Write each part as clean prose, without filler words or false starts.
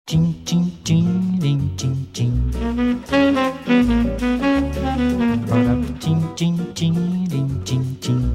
Tim, tim, tim, lim, tim, tim. Ora, tim, tim, tim, lim, tim, tim.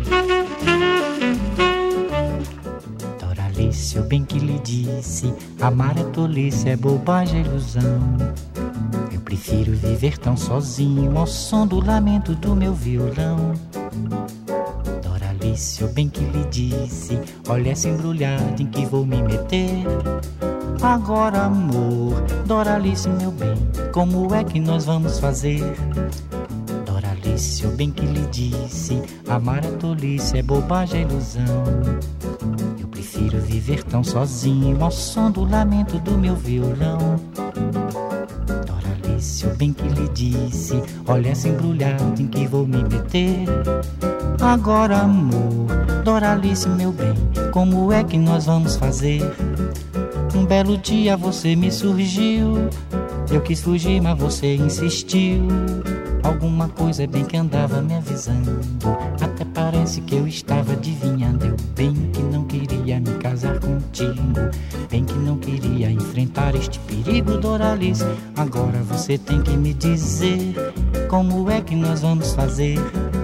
Doralice, eu bem que lhe disse, amar é tolice, é bobagem, é ilusão. Eu prefiro viver tão sozinho ao som do lamento do meu violão. Doralice, eu bem que lhe disse, olha essa embrulhada em que vou me meter. Agora, amor, Doralice, meu bem, como é que nós vamos fazer? Doralice, eu bem que lhe disse, amar é tolice, é bobagem, é ilusão. Eu prefiro viver tão sozinho ao som do lamento do meu violão. Doralice, eu bem que lhe disse, olha essa embrulhada em que vou me meter. Agora, amor, Doralice, meu bem, como é que nós vamos fazer? Um belo dia você me surgiu, eu quis fugir, mas você insistiu. Alguma coisa bem que andava me avisando, até parece que eu estava adivinhando. Eu bem que não queria me casar contigo, bem que não queria enfrentar este perigo, Doralice. Agora você tem que me dizer, como é que nós vamos fazer?